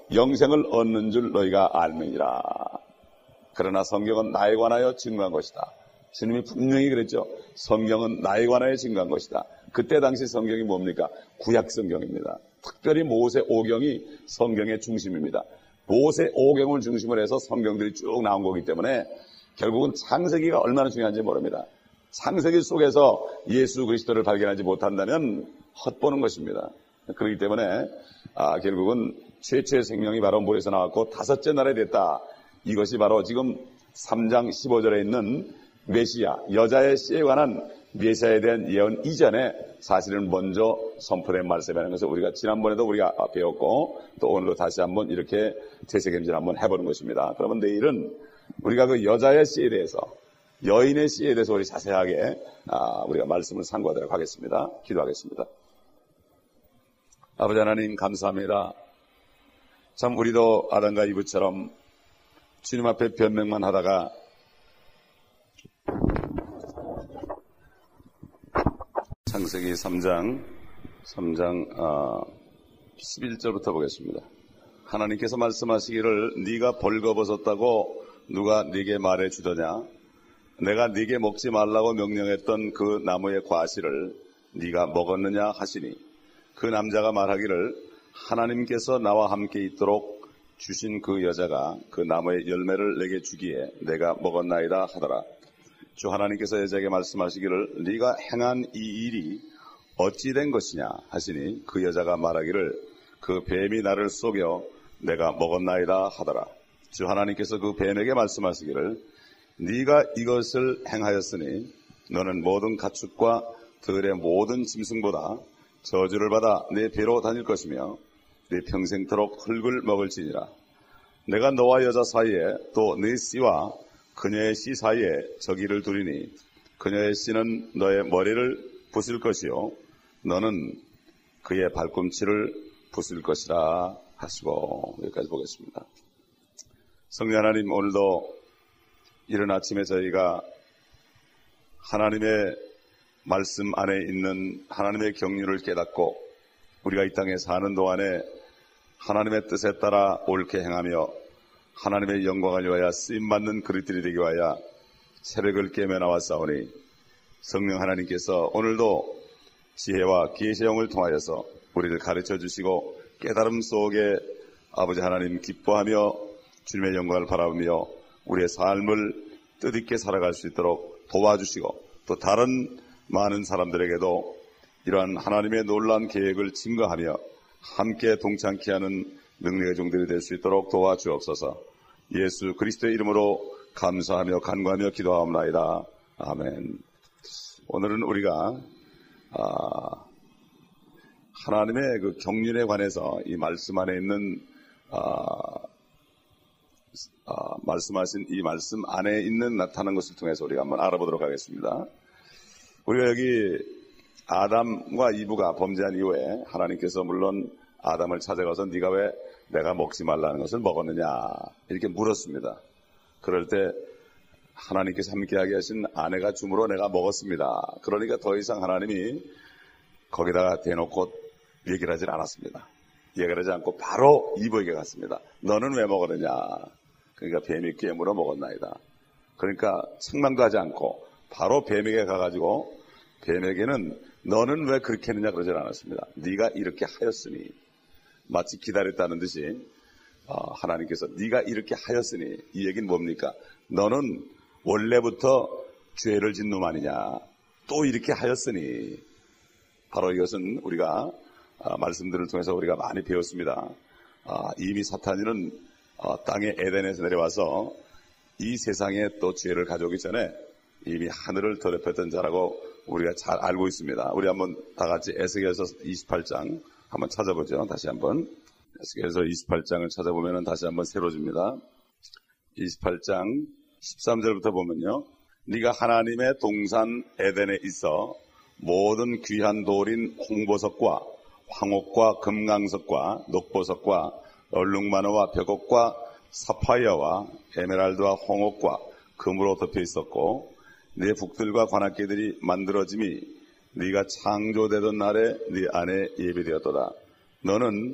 영생을 얻는 줄 너희가 알느니라. 그러나 성경은 나에 관하여 증거한 것이다. 주님이 분명히 그랬죠. 성경은 나에 관하여 증거한 것이다. 그때 당시 성경이 뭡니까? 구약 성경입니다. 특별히 모세 오경이 성경의 중심입니다. 모세 오경을 중심으로 해서 성경들이 쭉 나온 거기 때문에 결국은 창세기가 얼마나 중요한지 모릅니다. 창세기 속에서 예수 그리스도를 발견하지 못한다면 헛보는 것입니다. 그렇기 때문에 결국은 최초의 생명이 바로 물에서 나왔고 다섯째 날에 됐다. 이것이 바로 지금 3장 15절에 있는 메시아, 여자의 씨에 관한 메시아에 대한 예언 이전에 사실은 먼저 선포된 말씀이라는 것을 우리가 지난번에도 우리가 배웠고 또 오늘도 다시 한번 이렇게 되새김질 한번 해보는 것입니다. 그러면 내일은 우리가 그 여자의 씨에 대해서, 여인의 씨에 대해서 우리 자세하게 우리가 말씀을 상고하도록 하겠습니다. 기도하겠습니다. 아버지 하나님 감사합니다. 참 우리도 아담과 이브처럼 주님 앞에 변명만 하다가 창세기 3장 11절부터 보겠습니다. 하나님께서 말씀하시기를 네가 벌거벗었다고 누가 네게 말해 주더냐? 내가 네게 먹지 말라고 명령했던 그 나무의 과실을 네가 먹었느냐 하시니 그 남자가 말하기를 하나님께서 나와 함께 있도록 주신 그 여자가 그 나무의 열매를 내게 주기에 내가 먹었나이다 하더라. 주 하나님께서 여자에게 말씀하시기를 네가 행한 이 일이 어찌 된 것이냐 하시니 그 여자가 말하기를 그 뱀이 나를 속여 내가 먹었나이다 하더라. 주 하나님께서 그 뱀에게 말씀하시기를 네가 이것을 행하였으니 너는 모든 가축과 들의 모든 짐승보다 저주를 받아 내 배로 다닐 것이며 네 평생토록 흙을 먹을지니라. 내가 너와 여자 사이에 또 네 씨와 그녀의 씨 사이에 저기를 두리니 그녀의 씨는 너의 머리를 부술 것이요 너는 그의 발꿈치를 부술 것이라 하시고. 여기까지 보겠습니다. 성령 하나님, 오늘도 이른 아침에 저희가 하나님의 말씀 안에 있는 하나님의 경륜을 깨닫고 우리가 이 땅에 사는 동안에 하나님의 뜻에 따라 옳게 행하며 하나님의 영광을 위하여 쓰임받는 그릇들이 되기 위하여 새벽을 깨며 나왔사오니 성령 하나님께서 오늘도 지혜와 계시의 영을 통하여서 우리를 가르쳐 주시고 깨달음 속에 아버지 하나님 기뻐하며 주님의 영광을 바라보며 우리의 삶을 뜻있게 살아갈 수 있도록 도와주시고 또 다른 많은 사람들에게도 이러한 하나님의 놀라운 계획을 증거하며 함께 동참케 하는 능력의 종들이 될 수 있도록 도와주옵소서. 예수 그리스도의 이름으로 감사하며 간구하며 기도하옵나이다. 아멘. 오늘은 우리가 하나님의 그 경륜에 관해서 이 말씀 안에 있는 말씀하신 이 말씀 안에 있는 나타나는 것을 통해서 우리가 한번 알아보도록 하겠습니다. 우리가 여기 아담과 이브가 범죄한 이후에 하나님께서 물론 아담을 찾아가서 네가 왜 내가 먹지 말라는 것을 먹었느냐 이렇게 물었습니다. 그럴 때 하나님께서 함께하게 하신 아내가 주므로 내가 먹었습니다. 그러니까 더 이상 하나님이 거기다가 대놓고 얘기를 하진 않았습니다. 얘기를 하지 않고 바로 이브에게 갔습니다. 너는 왜 먹었느냐? 그러니까 뱀이 깨물어 먹었나이다. 그러니까 책망도 하지 않고 바로 뱀에게 가가지고 뱀에게는 너는 왜 그렇게 했느냐 그러지 않았습니다. 네가 이렇게 하였으니, 마치 기다렸다는 듯이 하나님께서 네가 이렇게 하였으니, 이 얘기는 뭡니까? 너는 원래부터 죄를 짓는 놈 아니냐, 또 이렇게 하였으니. 바로 이것은 우리가 말씀들을 통해서 우리가 많이 배웠습니다. 이미 사탄이는 땅의 에덴에서 내려와서 이 세상에 또 죄를 가져오기 전에 이미 하늘을 더럽혔던 자라고 우리가 잘 알고 있습니다. 우리 한번 다 같이 에스겔서 28장 한번 찾아보죠. 다시 한번 에스겔서 28장을 찾아보면 다시 한번 새로집니다. 28장 13절부터 보면요, 네가 하나님의 동산 에덴에 있어 모든 귀한 돌인 홍보석과 황옥과 금강석과 녹보석과 얼룩마노와 벽옥과 사파이어와 에메랄드와 홍옥과 금으로 덮여 있었고, 네 북들과 관악계들이 만들어짐이 네가 창조되던 날에 네 안에 예비되었도다. 너는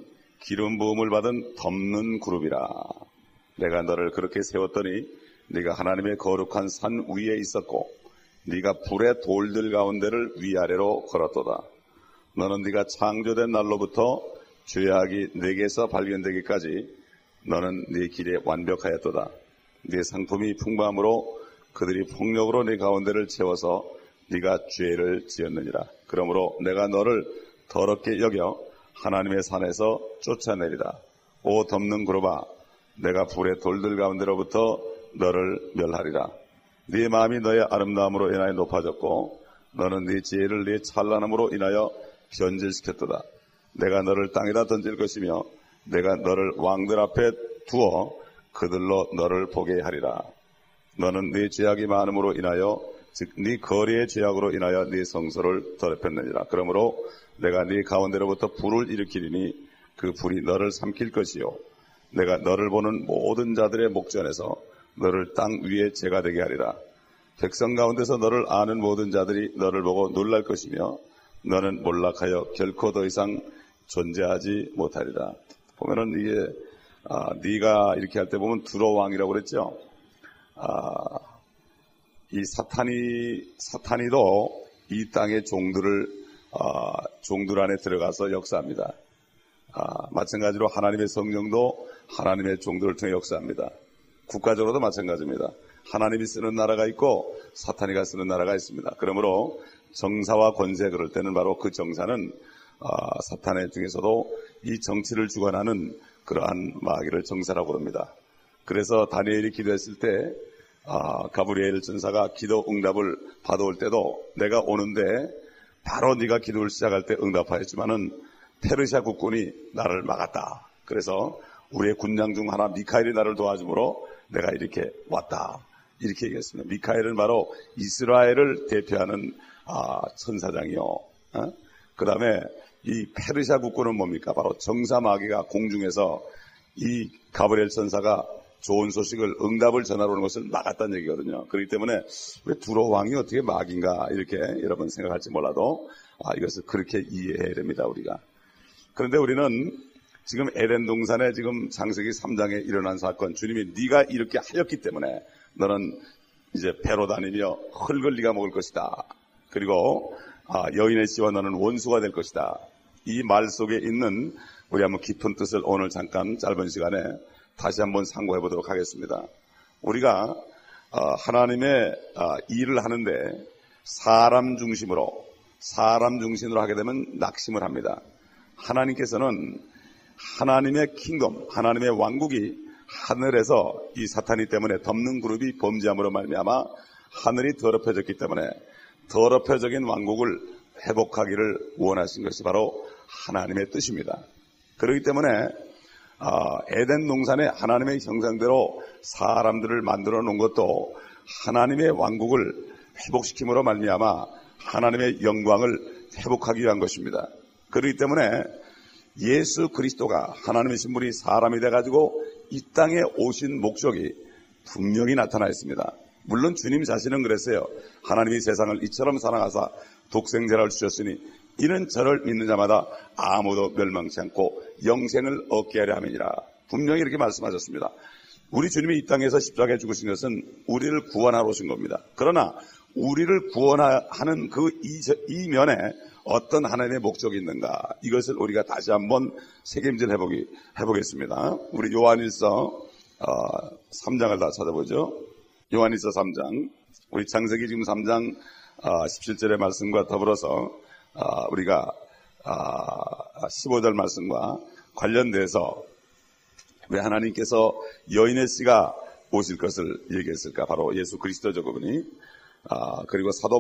기름 부음을 받은 덮는 그룹이라. 내가 너를 그렇게 세웠더니 네가 하나님의 거룩한 산 위에 있었고 네가 불의 돌들 가운데를 위아래로 걸었도다. 너는 네가 창조된 날로부터 죄악이 내게서 발견되기까지 너는 네 길에 완벽하였도다. 네 상품이 풍부함으로 그들이 폭력으로 네 가운데를 채워서 네가 죄를 지었느니라. 그러므로 내가 너를 더럽게 여겨 하나님의 산에서 쫓아내리라. 오 덮는 그룹아, 내가 불의 돌들 가운데로부터 너를 멸하리라. 네 마음이 너의 아름다움으로 인하여 높아졌고 너는 네 지혜를 네 찬란함으로 인하여 변질시켰도다. 내가 너를 땅에다 던질 것이며 내가 너를 왕들 앞에 두어 그들로 너를 보게 하리라. 너는 네 죄악이 많음으로 인하여 즉 네 거리의 죄악으로 인하여 네 성소를 더럽혔느니라. 그러므로 내가 네 가운데로부터 불을 일으키리니 그 불이 너를 삼킬 것이요 내가 너를 보는 모든 자들의 목전에서 너를 땅 위에 재가 되게 하리라. 백성 가운데서 너를 아는 모든 자들이 너를 보고 놀랄 것이며 너는 몰락하여 결코 더 이상 존재하지 못하리라. 보면은 이게 네가 이렇게 할 때 보면 두로 왕이라고 그랬죠. 이 사탄이도 이 땅의 종들 안에 들어가서 역사합니다. 마찬가지로 하나님의 성령도 하나님의 종들을 통해 역사합니다. 국가적으로도 마찬가지입니다. 하나님이 쓰는 나라가 있고 사탄이가 쓰는 나라가 있습니다. 그러므로 정사와 권세 그럴 때는 바로 그 정사는 사탄의 중에서도 이 정치를 주관하는 그러한 마귀를 정사라고 합니다. 그래서 다니엘이 기도했을 때 가브리엘 전사가 기도 응답을 받아올 때도 내가 오는데 바로 네가 기도를 시작할 때 응답하였지만은 페르시아 국군이 나를 막았다. 그래서 우리의 군장 중 하나 미카엘이 나를 도와주므로 내가 이렇게 왔다. 이렇게 얘기했습니다. 미카엘은 바로 이스라엘을 대표하는 천사장이요. 그 다음에 이 페르시아 국군은 뭡니까? 바로 정사 마귀가 공중에서 이 가브리엘 천사가 좋은 소식을 응답을 전하러 오는 것을 막았다는 얘기거든요. 그렇기 때문에 왜 두로 왕이 어떻게 마귀인가 이렇게 여러분 생각할지 몰라도 이것을 그렇게 이해해야 됩니다. 우리가. 그런데 우리는 지금 에덴 동산에 지금 창세기 3장에 일어난 사건, 주님이 네가 이렇게 하였기 때문에 너는 이제 배로 다니며 흙을 네가 먹을 것이다. 그리고 여인의 씨와 너는 원수가 될 것이다. 이 말 속에 있는 우리 한번 깊은 뜻을 오늘 잠깐 짧은 시간에 다시 한번 상고해 보도록 하겠습니다. 우리가 하나님의 일을 하는데 사람 중심으로 하게 되면 낙심을 합니다. 하나님께서는 하나님의 킹덤, 하나님의 왕국이 하늘에서 이 사탄이 때문에 덮는 그룹이 범죄함으로 말미암아 하늘이 더럽혀졌기 때문에 더럽혀진 왕국을 회복하기를 원하신 것이 바로 하나님의 뜻입니다. 그렇기 때문에 에덴 동산에 하나님의 형상대로 사람들을 만들어 놓은 것도 하나님의 왕국을 회복시킴으로 말미암아 하나님의 영광을 회복하기 위한 것입니다. 그렇기 때문에 예수 그리스도가 하나님의 신분이 사람이 돼가지고 이 땅에 오신 목적이 분명히 나타나 있습니다. 물론 주님 자신은 그랬어요. 하나님이 세상을 이처럼 사랑하사 독생자를 주셨으니 이는 저를 믿는 자마다 아무도 멸망치 않고 영생을 얻게 하려 함이니라. 분명히 이렇게 말씀하셨습니다. 우리 주님이 이 땅에서 십자가에 죽으신 것은 우리를 구원하러 오신 겁니다. 그러나 우리를 구원하는 그 이면에 어떤 하나님의 목적이 있는가, 이것을 우리가 다시 한번 새김질 해보겠습니다. 우리 요한일서 3장을 다 찾아보죠. 요한일서 3장, 우리 창세기 지금 3장 17절의 말씀과 더불어서 우리가 15절 말씀과 관련돼서 왜 하나님께서 여인의 씨가 오실 것을 얘기했을까? 바로 예수 그리스도죠, 그분이. 그리고 사도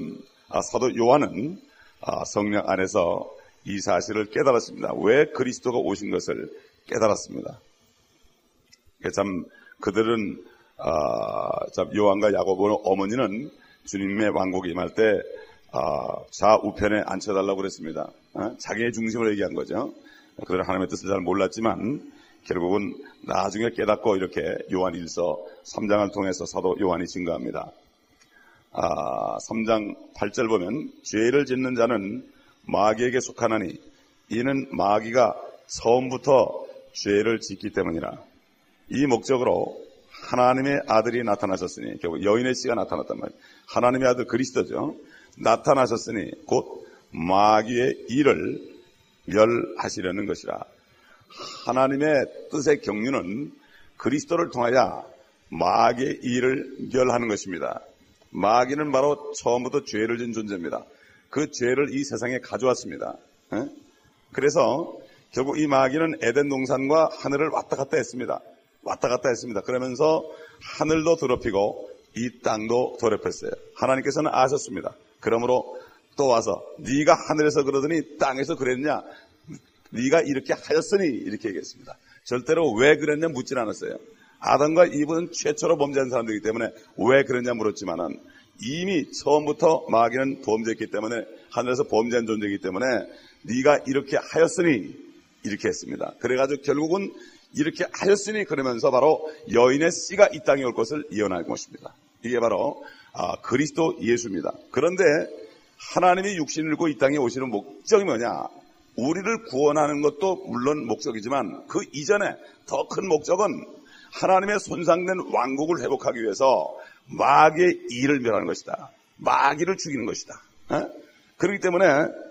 요한은 성령 안에서 이 사실을 깨달았습니다. 왜 그리스도가 오신 것을 깨달았습니다. 참 그들은 참 요한과 야고보 어머니는 주님의 왕국이 임할 때 좌우편에 앉혀달라고 그랬습니다. 자기의 중심을 얘기한 거죠. 그들은 하나님의 뜻을 잘 몰랐지만 결국은 나중에 깨닫고 이렇게 요한일서 3장을 통해서 사도 요한이 증거합니다. 3장 8절 보면 죄를 짓는 자는 마귀에게 속하나니 이는 마귀가 처음부터 죄를 짓기 때문이라. 이 목적으로 하나님의 아들이 나타나셨으니, 결국 여인의 씨가 나타났단 말이에요. 하나님의 아들 그리스도죠. 나타나셨으니 곧 마귀의 일을 멸하시려는 것이라. 하나님의 뜻의 경륜은 그리스도를 통하여 마귀의 일을 멸하는 것입니다. 마귀는 바로 처음부터 죄를 진 존재입니다. 그 죄를 이 세상에 가져왔습니다. 그래서 결국 이 마귀는 에덴 동산과 하늘을 왔다 갔다 했습니다. 그러면서 하늘도 더럽히고 이 땅도 더럽혔어요. 하나님께서는 아셨습니다. 그러므로 또 와서 네가 하늘에서 그러더니 땅에서 그랬냐? 네가 이렇게 하였으니 이렇게 얘기했습니다. 절대로 왜 그랬냐 묻진 않았어요. 아담과 이브는 최초로 범죄한 사람들이기 때문에 왜 그랬냐 물었지만은 이미 처음부터 마귀는 범죄했기 때문에 하늘에서 범죄한 존재이기 때문에 네가 이렇게 하였으니 이렇게 했습니다. 그래가지고 결국은 이렇게 하였으니 그러면서 바로 여인의 씨가 이 땅에 올 것을 예언할 것입니다. 이게 바로 그리스도 예수입니다. 그런데 하나님이 육신을 입고 이 땅에 오시는 목적이 뭐냐? 우리를 구원하는 것도 물론 목적이지만 그 이전에 더 큰 목적은 하나님의 손상된 왕국을 회복하기 위해서 마귀의 일을 멸하는 것이다. 마귀를 죽이는 것이다. 그렇기 때문에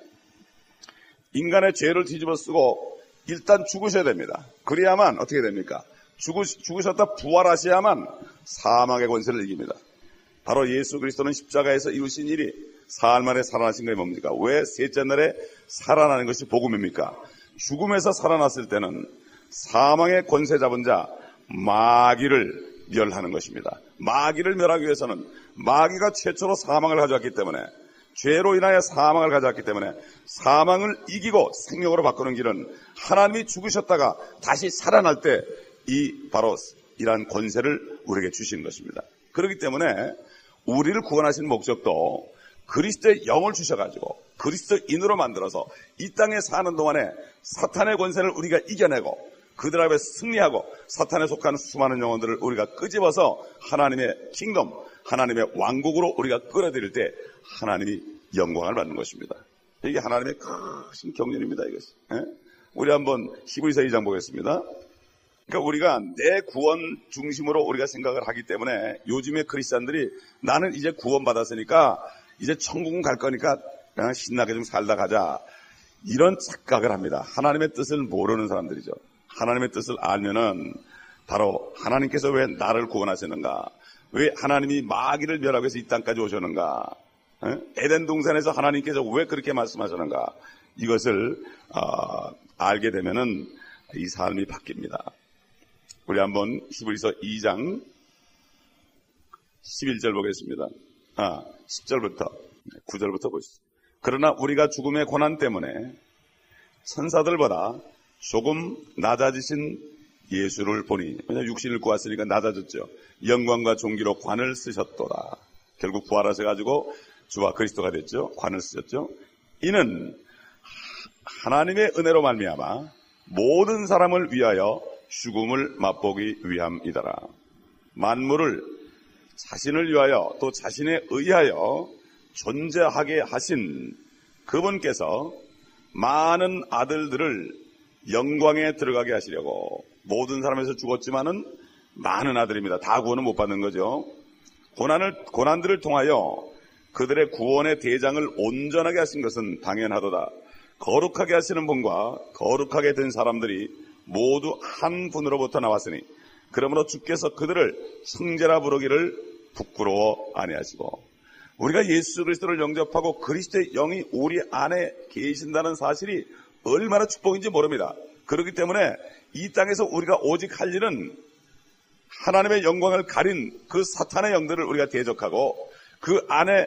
인간의 죄를 뒤집어 쓰고 일단 죽으셔야 됩니다. 그래야만 어떻게 됩니까? 죽으셨다 부활하셔야만 사망의 권세를 이깁니다. 바로 예수 그리스도는 십자가에서 이루신 일이 사흘 만에 살아나신 것이 뭡니까? 왜 셋째 날에 살아나는 것이 복음입니까? 죽음에서 살아났을 때는 사망의 권세 잡은 자 마귀를 멸하는 것입니다. 마귀를 멸하기 위해서는 마귀가 최초로 사망을 가져왔기 때문에 죄로 인하여 사망을 가져왔기 때문에 사망을 이기고 생명으로 바꾸는 길은 하나님이 죽으셨다가 다시 살아날 때 바로 이러한 권세를 우리에게 주신 것입니다. 그렇기 때문에 우리를 구원하신 목적도 그리스도의 영을 주셔가지고 그리스도인으로 만들어서 이 땅에 사는 동안에 사탄의 권세를 우리가 이겨내고 그들 앞에 승리하고 사탄에 속한 수많은 영혼들을 우리가 끄집어서 하나님의 킹덤, 하나님의 왕국으로 우리가 끌어들일 때 하나님이 영광을 받는 것입니다. 이게 하나님의 크신 경륜입니다. 이것이. 우리 한번 히브리서 2장 보겠습니다. 그러니까 우리가 내 구원 중심으로 우리가 생각을 하기 때문에 요즘에 크리스찬들이 나는 이제 구원 받았으니까 이제 천국은 갈 거니까 그냥 신나게 좀 살다 가자. 이런 착각을 합니다. 하나님의 뜻을 모르는 사람들이죠. 하나님의 뜻을 알면은 바로 하나님께서 왜 나를 구원하시는가? 왜 하나님이 마귀를 멸하기 위해서 이 땅까지 오셨는가? 에덴 동산에서 하나님께서 왜 그렇게 말씀하셨는가? 이것을 알게 되면은 이 삶이 바뀝니다. 우리 한번 히브리서 2장 11절 보겠습니다. 10절부터 9절부터 보시죠. 그러나 우리가 죽음의 고난 때문에 천사들보다 조금 낮아지신 예수를 보니, 왜냐하면 육신을 구하시니까 낮아졌죠. 영광과 존귀로 관을 쓰셨도다. 결국 부활하셔가지고 주와 그리스도가 됐죠. 관을 쓰셨죠. 이는 하나님의 은혜로 말미암아 모든 사람을 위하여 죽음을 맛보기 위함이더라. 만물을 자신을 위하여 또 자신에 의하여 존재하게 하신 그분께서 많은 아들들을 영광에 들어가게 하시려고, 모든 사람에서 죽었지만은 많은 아들입니다. 다 구원은 못 받는 거죠. 고난들을 통하여 그들의 구원의 대장을 온전하게 하신 것은 당연하도다. 거룩하게 하시는 분과 거룩하게 된 사람들이 모두 한 분으로부터 나왔으니 그러므로 주께서 그들을 형제라 부르기를 부끄러워 아니하시고, 우리가 예수 그리스도를 영접하고 그리스도의 영이 우리 안에 계신다는 사실이 얼마나 축복인지 모릅니다. 그렇기 때문에 이 땅에서 우리가 오직 할 일은 하나님의 영광을 가린 그 사탄의 영들을 우리가 대적하고 그 안에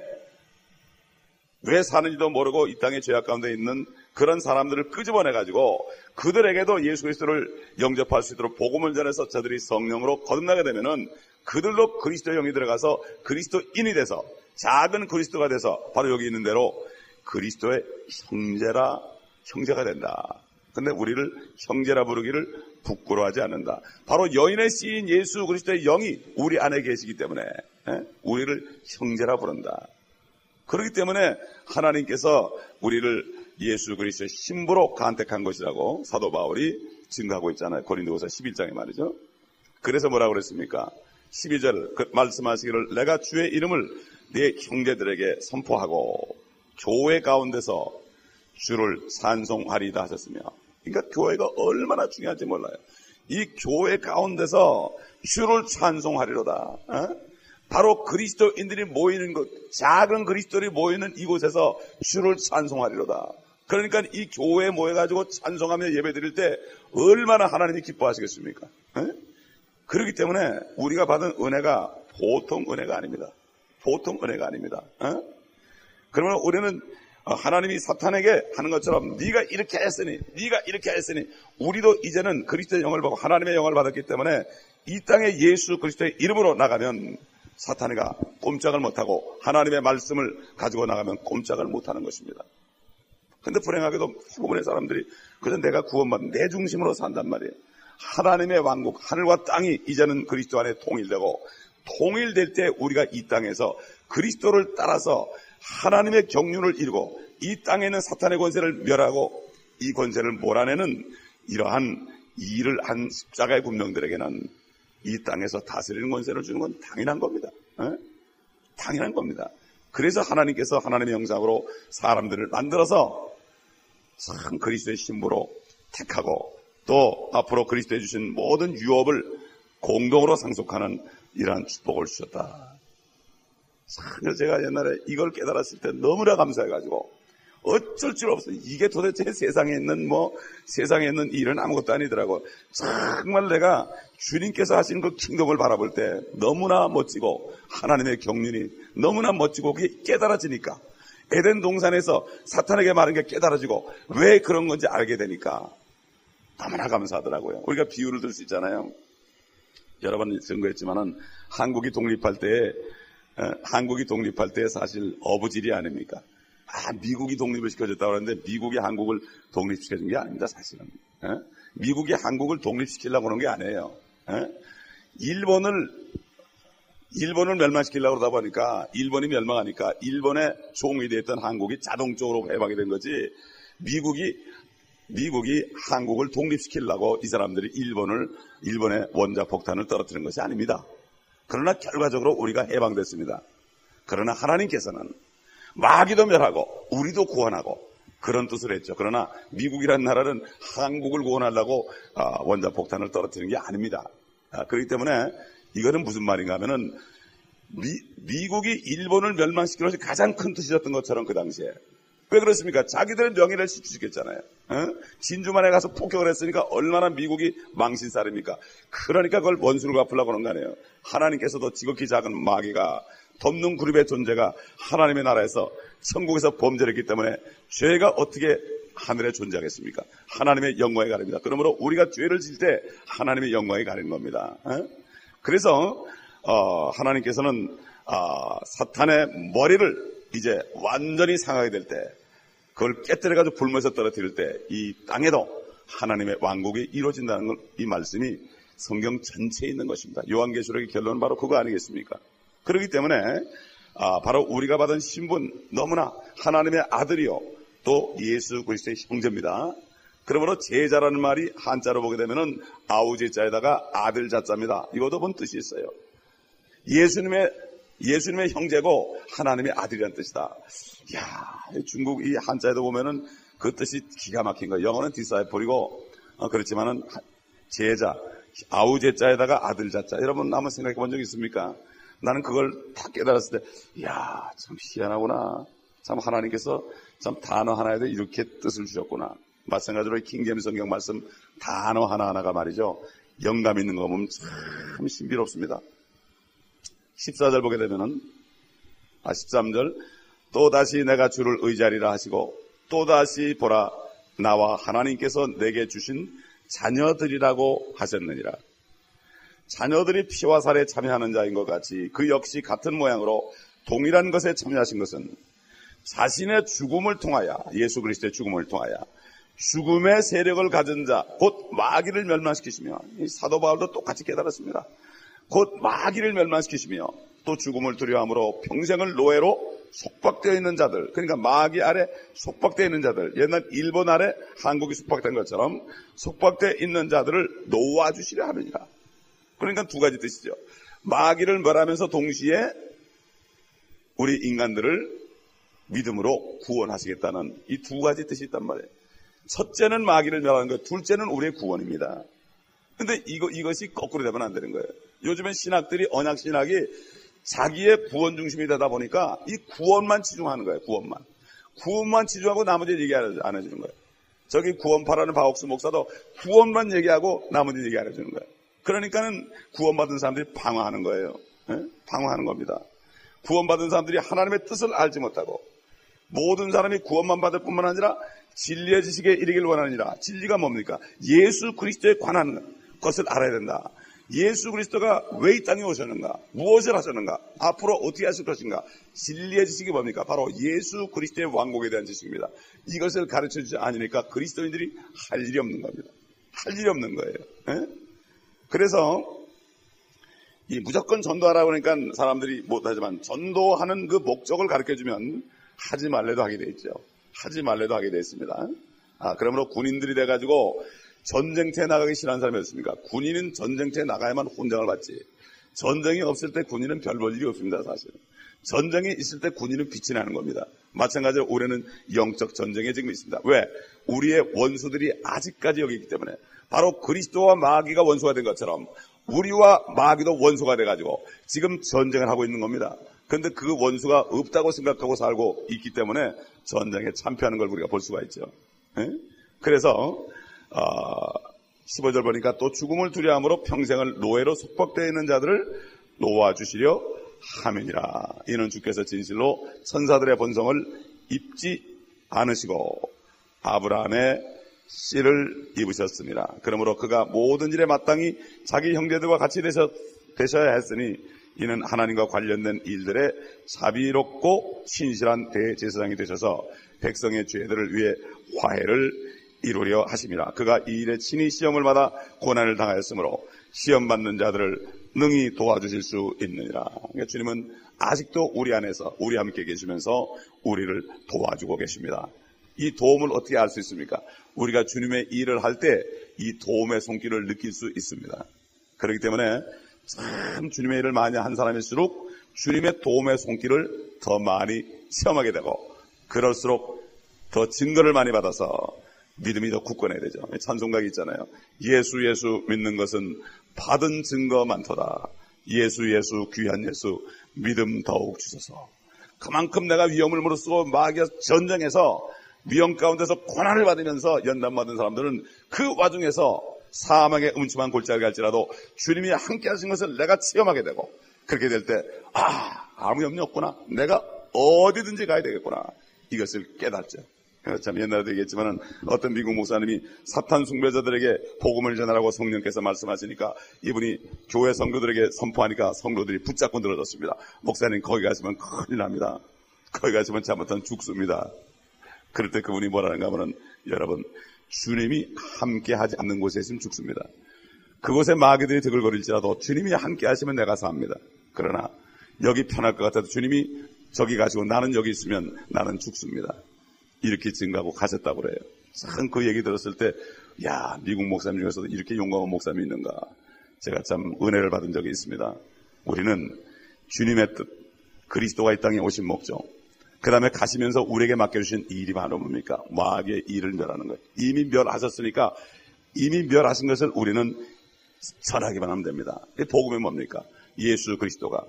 왜 사는지도 모르고 이 땅의 죄악 가운데 있는 그런 사람들을 끄집어내가지고 그들에게도 예수 그리스도를 영접할 수 있도록 복음을 전해서 저들이 성령으로 거듭나게 되면은 그들도 그리스도의 영이 들어가서 그리스도인이 돼서 작은 그리스도가 돼서 바로 여기 있는 대로 그리스도의 형제가 된다. 근데 우리를 형제라 부르기를 부끄러워하지 않는다. 바로 여인의 씨인 예수 그리스도의 영이 우리 안에 계시기 때문에 우리를 형제라 부른다. 그렇기 때문에 하나님께서 우리를 예수 그리스도의 신부로 간택한 것이라고 사도 바울이 증거하고 있잖아요. 고린도후서 11장에 말이죠. 그래서 뭐라고 그랬습니까? 12절 말씀하시기를 내가 주의 이름을 네 형제들에게 선포하고 교회 가운데서 주를 찬송하리다 하셨으며, 그러니까 교회가 얼마나 중요한지 몰라요. 이 교회 가운데서 주를 찬송하리로다. 바로 그리스도인들이 모이는 곳, 작은 그리스도인들이 모이는 이곳에서 주를 찬송하리로다. 그러니까 이 교회에 모여가지고 찬송하며 예배드릴 때 얼마나 하나님이 기뻐하시겠습니까? 그렇기 때문에 우리가 받은 은혜가 보통 은혜가 아닙니다. 보통 은혜가 아닙니다. 그러면 우리는 하나님이 사탄에게 하는 것처럼 네가 이렇게 했으니 우리도 이제는 그리스도의 영을 받고 하나님의 영을 받았기 때문에 이 땅에 예수 그리스도의 이름으로 나가면 사탄이가 꼼짝을 못하고 하나님의 말씀을 가지고 나가면 꼼짝을 못하는 것입니다. 그런데 불행하게도 대부분의 사람들이 그저 내가 구원받은 내 중심으로 산단 말이에요. 하나님의 왕국, 하늘과 땅이 이제는 그리스도 안에 통일되고, 통일될 때 우리가 이 땅에서 그리스도를 따라서 하나님의 경륜을 이루고 이 땅에 있는 사탄의 권세를 멸하고 이 권세를 몰아내는 이러한 일을 한 십자가의 군병들에게는 이 땅에서 다스리는 권세를 주는 건 당연한 겁니다. 당연한 겁니다. 그래서 하나님께서 하나님의 형상으로 사람들을 만들어서 참 그리스도의 신부로 택하고, 또 앞으로 그리스도에 주신 모든 유업을 공동으로 상속하는 이러한 축복을 주셨다. 그래서 제가 옛날에 이걸 깨달았을 때 너무나 감사해가지고 어쩔 줄 없어요. 이게 도대체 세상에 있는 일은 아무것도 아니더라고. 정말 내가 주님께서 하시는 그 킹덤을 바라볼 때 너무나 멋지고 하나님의 경륜이 너무나 멋지고 그게 깨달아지니까, 에덴 동산에서 사탄에게 말한 게 깨달아지고 왜 그런 건지 알게 되니까 너무나 감사하더라고요. 우리가 비유를 들 수 있잖아요. 여러 번 증거했지만은 한국이 독립할 때 사실 어부질이 아닙니까? 미국이 독립을 시켜줬다고 하는데 미국이 한국을 독립시켜준 게 아닙니다, 사실은. 미국이 한국을 독립시키려고 하는 게 아니에요. 일본을 멸망시키려고 그러다 보니까, 일본이 멸망하니까 일본의 종이 됐던 한국이 자동적으로 해방이 된 거지, 미국이 한국을 독립시키려고 이 사람들이 일본의 원자 폭탄을 떨어뜨린 것이 아닙니다. 그러나 결과적으로 우리가 해방됐습니다. 그러나 하나님께서는 마귀도 멸하고 우리도 구원하고 그런 뜻을 했죠. 그러나 미국이라는 나라는 한국을 구원하려고 원자 폭탄을 떨어뜨리는 게 아닙니다. 그렇기 때문에 이거는 무슨 말인가 하면은 미국이 일본을 멸망시키는 것이 가장 큰 뜻이었던 것처럼 그 당시에. 왜 그렇습니까? 자기들의 명예를 지키겠잖아요. 진주만에 가서 폭격을 했으니까 얼마나 미국이 망신살입니까? 그러니까 그걸 원수를 갚으려고 하는 거 아니에요. 하나님께서도 지극히 작은 마귀가, 덮는 그룹의 존재가 하나님의 나라에서 천국에서 범죄를 했기 때문에 죄가 어떻게 하늘에 존재하겠습니까? 하나님의 영광에 가립니다. 그러므로 우리가 죄를 질 때 하나님의 영광에 가리는 겁니다. 그래서 하나님께서는 사탄의 머리를 이제 완전히 상하게 될 때, 그걸 깨뜨려가지고 불면서 떨어뜨릴 때 이 땅에도 하나님의 왕국이 이루어진다는 걸, 이 말씀이 성경 전체에 있는 것입니다. 요한계시록의 결론은 바로 그거 아니겠습니까? 그렇기 때문에 바로 우리가 받은 신분, 너무나 하나님의 아들이요 또 예수 그리스도의 형제입니다. 그러므로 제자라는 말이 한자로 보게 되면은 아우제자에다가 아들 자자입니다. 이것도 본 뜻이 있어요. 예수님의 형제고 하나님의 아들이라는 뜻이다. 이야, 중국 이 한자에도 보면은 그 뜻이 기가 막힌 거예요. 영어는 디사이플이고 그렇지만은 제자, 아우제자에다가 아들 자자. 여러분 한번 생각해 본 적 있습니까? 나는 그걸 다 깨달았을 때, 이야, 참 희한하구나. 참 하나님께서 참 단어 하나에도 이렇게 뜻을 주셨구나. 마찬가지로 킹제임스 성경 말씀 단어 하나하나가 말이죠, 영감 있는 거 보면 참 신비롭습니다. 14절 보게 되면은 13절, 또다시 내가 주를 의지하리라 하시고 또다시 보라, 나와 하나님께서 내게 주신 자녀들이라고 하셨느니라. 자녀들이 피와 살에 참여하는 자인 것 같이 그 역시 같은 모양으로 동일한 것에 참여하신 것은 자신의 죽음을 통하여, 예수 그리스도의 죽음을 통하여 죽음의 세력을 가진 자, 곧 마귀를 멸망시키시며, 이 사도 바울도 똑같이 깨달았습니다. 곧 마귀를 멸망시키시며 또 죽음을 두려워함으로 평생을 노예로 속박되어 있는 자들, 그러니까 마귀 아래 속박되어 있는 자들, 옛날 일본 아래 한국이 속박된 것처럼 속박되어 있는 자들을 놓아주시려 함이니라. 그러니까 두 가지 뜻이죠. 마귀를 멸하면서 동시에 우리 인간들을 믿음으로 구원하시겠다는 이 두 가지 뜻이 있단 말이에요. 첫째는 마귀를 멸하는 것, 둘째는 우리의 구원입니다. 근데 이것이 거꾸로 되면 안 되는 거예요. 요즘엔 신학들이, 언약 신학이 자기의 구원 중심이 되다 보니까 이 구원만 치중하는 거예요. 구원만 치중하고 나머지 얘기 안 해주는 거예요. 저기 구원파라는 박옥수 목사도 구원만 얘기하고 나머지 얘기 안 해주는 거예요. 그러니까는 구원받은 사람들이 방황하는 거예요. 방황하는 겁니다. 구원받은 사람들이 하나님의 뜻을 알지 못하고, 모든 사람이 구원만 받을 뿐만 아니라 진리의 지식에 이르길 원하느니라. 진리가 뭡니까? 예수 그리스도에 관한 것을 알아야 된다. 예수 그리스도가 왜 이 땅에 오셨는가? 무엇을 하셨는가? 앞으로 어떻게 하실 것인가? 진리의 지식이 뭡니까? 바로 예수 그리스도의 왕국에 대한 지식입니다. 이것을 가르쳐주지 않으니까 그리스도인들이 할 일이 없는 겁니다. 할 일이 없는 거예요. 그래서 이 무조건 전도하라고 그러니까 사람들이 못하지만, 전도하는 그 목적을 가르쳐주면 하지 말래도 하게 돼 있죠. 하지 말래도 하게 돼 있습니다. 그러므로 군인들이 돼가지고 전쟁터에 나가기 싫어하는 사람이 없습니까? 군인은 전쟁터에 나가야만 훈장을 받지. 전쟁이 없을 때 군인은 별 볼 일이 없습니다, 사실. 전쟁이 있을 때 군인은 빛이 나는 겁니다. 마찬가지로 올해는 영적 전쟁에 지금 있습니다. 왜? 우리의 원수들이 아직까지 여기 있기 때문에. 바로 그리스도와 마귀가 원수가 된 것처럼 우리와 마귀도 원수가 돼가지고 지금 전쟁을 하고 있는 겁니다. 그런데 그 원수가 없다고 생각하고 살고 있기 때문에 전쟁에 참패하는 걸 우리가 볼 수가 있죠. 그래서 15절 보니까 또 죽음을 두려움으로 평생을 노예로 속박되어 있는 자들을 놓아주시려 함이니라. 이는 주께서 진실로 천사들의 본성을 입지 않으시고 아브라함의 씨를 입으셨습니다. 그러므로 그가 모든 일에 마땅히 자기 형제들과 같이 되셔야 했으니 이는 하나님과 관련된 일들에 자비롭고 신실한 대제사장이 되셔서 백성의 죄들을 위해 화해를 이루려 하심이라. 그가 이 일에 친히 시험을 받아 고난을 당하였으므로 시험받는 자들을 능히 도와주실 수 있느니라. 그러니까 주님은 아직도 우리 안에서 우리 함께 계시면서 우리를 도와주고 계십니다. 이 도움을 어떻게 알 수 있습니까? 우리가 주님의 일을 할 때 이 도움의 손길을 느낄 수 있습니다. 그렇기 때문에 참 주님의 일을 많이 한 사람일수록 주님의 도움의 손길을 더 많이 체험하게 되고, 그럴수록 더 증거를 많이 받아서 믿음이 더 굳건해야 되죠. 찬송가가 있잖아요. 예수 예수 믿는 것은 받은 증거 많도다. 예수 예수 귀한 예수 믿음 더욱 주소서. 그만큼 내가 위험을 무릅쓰고 마귀와 전쟁에서 위험 가운데서 고난을 받으면서 연단받은 사람들은 그 와중에서 사망의 음침한 골짜기를 갈지라도 주님이 함께 하신 것을 내가 체험하게 되고, 그렇게 될 때 아무 염려 없구나, 내가 어디든지 가야 되겠구나, 이것을 깨닫죠. 참 옛날에도 얘기했지만 어떤 미국 목사님이 사탄 숭배자들에게 복음을 전하라고 성령께서 말씀하시니까 이분이 교회 성도들에게 선포하니까 성도들이 붙잡고 늘어졌습니다. 목사님 거기 가시면 큰일 납니다. 거기 가시면 잘못하면 죽습니다. 그럴 때 그분이 뭐라는가 하면, 여러분 주님이 함께 하지 않는 곳에 있으면 죽습니다. 그곳에 마귀들이 드글거릴지라도 주님이 함께 하시면 내가 삽니다. 그러나 여기 편할 것 같아도 주님이 저기 가시고 나는 여기 있으면 나는 죽습니다. 이렇게 증거하고 가셨다고 그래요. 참 그 얘기 들었을 때, 야, 미국 목사님 중에서도 이렇게 용감한 목사님이 있는가. 제가 참 은혜를 받은 적이 있습니다. 우리는 주님의 뜻, 그리스도가 이 땅에 오신 목적, 그 다음에 가시면서 우리에게 맡겨주신 일이 바로 뭡니까? 마귀의 일을 멸하는 거예요. 이미 멸하셨으니까 이미 멸하신 것을 우리는 전하기만 하면 됩니다. 복음이 뭡니까? 예수 그리스도가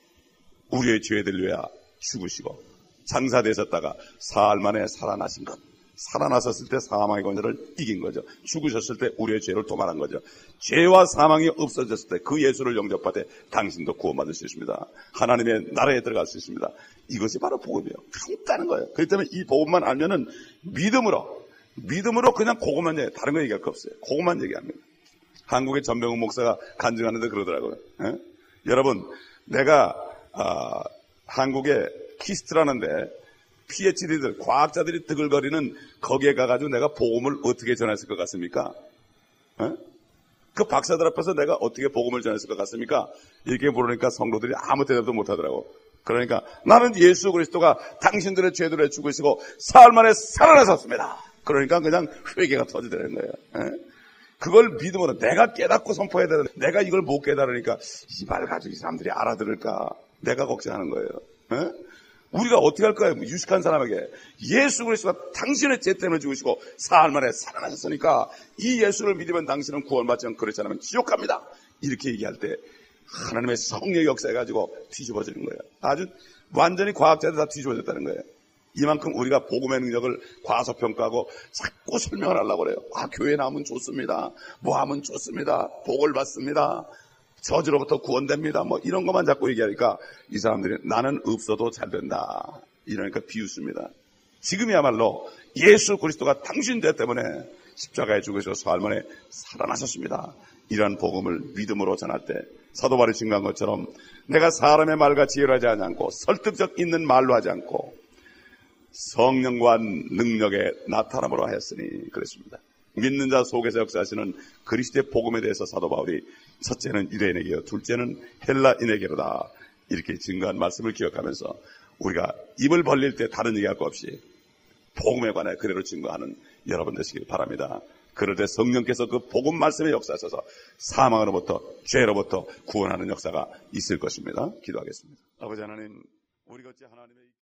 우리의 죄들 위해 죽으시고 장사되셨다가 사흘 만에 살아나신 것. 살아나셨을 때 사망의 권세를 이긴 거죠. 죽으셨을 때 우리의 죄를 도말한 거죠. 죄와 사망이 없어졌을 때 그 예수를 영접받아 당신도 구원받을 수 있습니다. 하나님의 나라에 들어갈 수 있습니다. 이것이 바로 복음이에요. 간단한 거예요. 그렇기 때문에 이 복음만 알면은 믿음으로 그냥 그것만 얘기해요. 다른 거 얘기할 거 없어요. 그것만 얘기합니다. 한국의 전병훈 목사가 간증하는데 그러더라고요. 여러분, 내가 한국의 키스트라는데 PhD들, 과학자들이 드글거리는 거기에 가가지고 내가 복음을 어떻게 전했을 것 같습니까? 그 박사들 앞에서 내가 어떻게 복음을 전했을 것 같습니까? 이렇게 물으니까 성도들이 아무 대답도 못 하더라고. 그러니까 나는 예수 그리스도가 당신들의 죄들을 죽으시고 사흘 만에 살아나셨습니다. 그러니까 그냥 회개가 터지더라는 거예요. 그걸 믿음으로 내가 깨닫고 선포해야 되는데 내가 이걸 못 깨달으니까 이 말 가지고 이 사람들이 알아들을까 내가 걱정하는 거예요. 우리가 어떻게 할까요? 유식한 사람에게 예수 그리스도가 당신의 죄 때문에 죽으시고 사흘 만에 살아나셨으니까 이 예수를 믿으면 당신은 구원받지만 그렇지 않으면 지옥 갑니다. 이렇게 얘기할 때 하나님의 성령의 역사해가지고 뒤집어지는 거예요. 아주 완전히 과학자들 다 뒤집어졌다는 거예요. 이만큼 우리가 복음의 능력을 과소평가하고 자꾸 설명을 하려고 그래요. 교회 나오면 좋습니다. 뭐 하면 좋습니다. 복을 받습니다. 저주로부터 구원됩니다. 뭐 이런 것만 자꾸 얘기하니까 이 사람들이 나는 없어도 잘 된다. 이러니까 비웃습니다. 지금이야말로 예수 그리스도가 당신 죄 때문에 십자가에 죽으셔서 사흘 만에 살아나셨습니다. 이러한 복음을 믿음으로 전할 때 사도 바울이 증거한 것처럼 내가 사람의 말과 지혜로 하지 않고 설득력 있는 말로 하지 않고 성령과 능력에 나타남으로 하였으니 그랬습니다. 믿는 자 속에서 역사하시는 그리스도의 복음에 대해서 사도 바울이 첫째는 유대인에게요, 둘째는 헬라인에게로다 이렇게 증거한 말씀을 기억하면서 우리가 입을 벌릴 때 다른 얘기할 거 없이 복음에 관해 그대로 증거하는 여러분 되시길 바랍니다. 그럴 때 성령께서 그 복음 말씀에 역사하셔서 사망으로부터 죄로부터 구원하는 역사가 있을 것입니다. 기도하겠습니다. 아버지 하나님, 우리가 어찌 하나님의